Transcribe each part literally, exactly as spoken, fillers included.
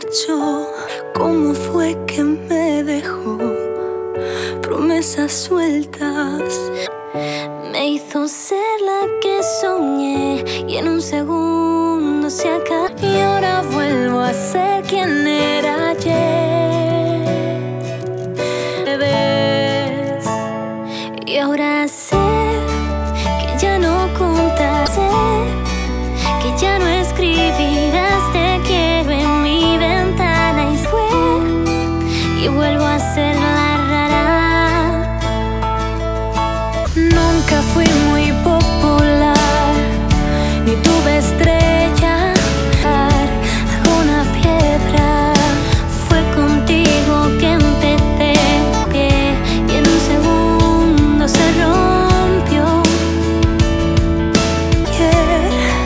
hecho? ¿Cómo fue que me dejó promesas sueltas? Me hizo ser la que soñé y en un segundo se acabó. Y ahora vuelvo a ser quien era ayer. ¿Me ves? Y ahora sé que ya no contas, sé que ya no escribirás te quiero en mi ventana. Y fue y vuelvo a ser la rara. Nunca fui muy popular, ni tuve estrella, alguna piedra. Fue contigo que empecé pie y en un segundo se rompió. Yeah.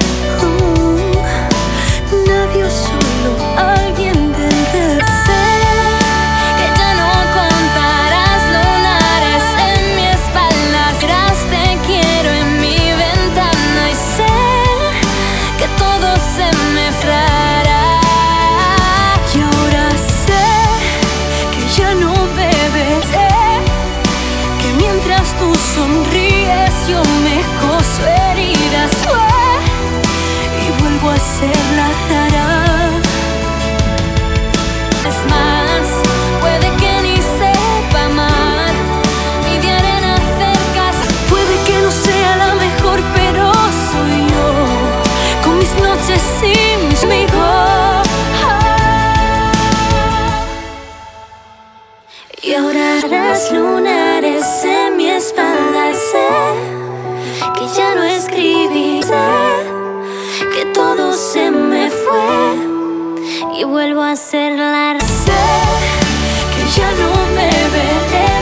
Uh, nadie, solo alguien del revés. Que ya no contarás lunares en mi espalda. Serás te quiero en mi ventana. Y sé que todo se me frará. Y ahora sé que ya no bebes, sé que mientras tú sonríes yo me coso heridas. Y vuelvo a ser la rara. Es más, puede que ni sepa amar, ni de arena cercas. Puede que no sea la mejor, pero soy yo, con mis noches y mis amigos. Y ahora las lunares en mi espalda. Sé que ya no escribí, sé que todo se me fue y vuelvo a ser la. Sé que ya no me veré.